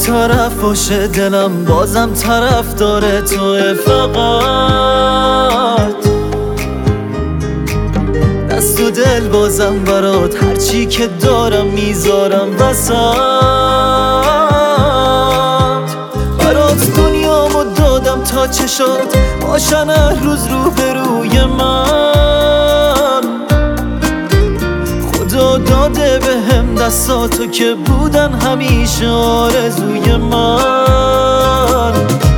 طرف باشه دلم بازم طرف داره توه فقط دست و دل بازم برات هرچی که دارم میذارم وسط برات دنیامو دادم تا چشات باشن هر روز روبروی من خدا داده بهم دستاتو که بودن همیشه آرزوی من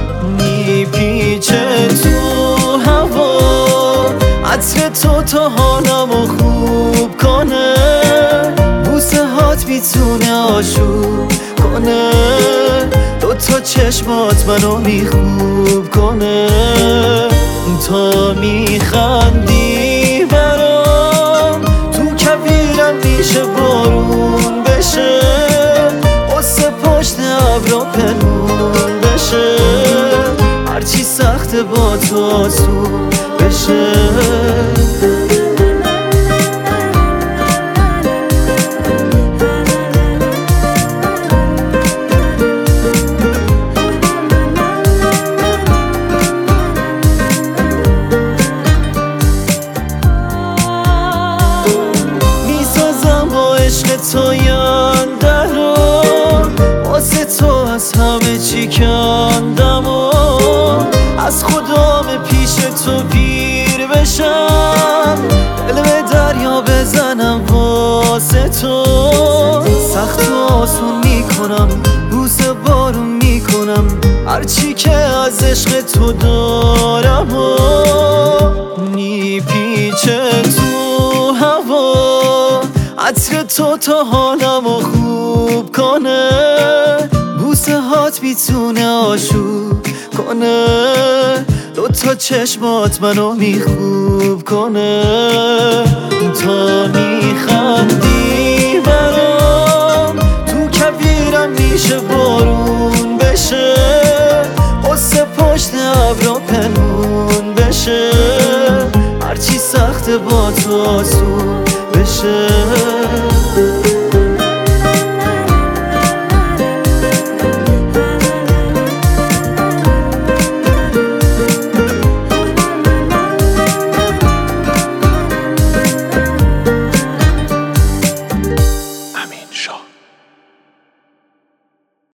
میپیچه تو هوا عطر تو تا حالمو خوب کنه بوسه هات میتونه آشوب کنه دوتا چشمات منو میخوب کنه تا میخندی برام تو کویرم میشه بارون بشه قصه پشت ابرا پنهون بشه هرچی سخته با تو آسون بشه عشق تو ینده رو واسه تو از همه چی کندم و از خودم پیش تو پیر بشم دل به دریا بزنم واسه تو سخت و آسون میکنم بوسه بارون میکنم هرچی که از عشق تو دارم و میپیچه تو هوا عطر تو تا حالمو خوب کنه بوسه هات میتونه آشوب کنه دوتا چشمات منو میخوب کنه تا میخندی برام تو کویرم میشه بارون بشه قصه پشت ابرا پنهون بشه هرچی سخته با تو آسون بشه امین شاه.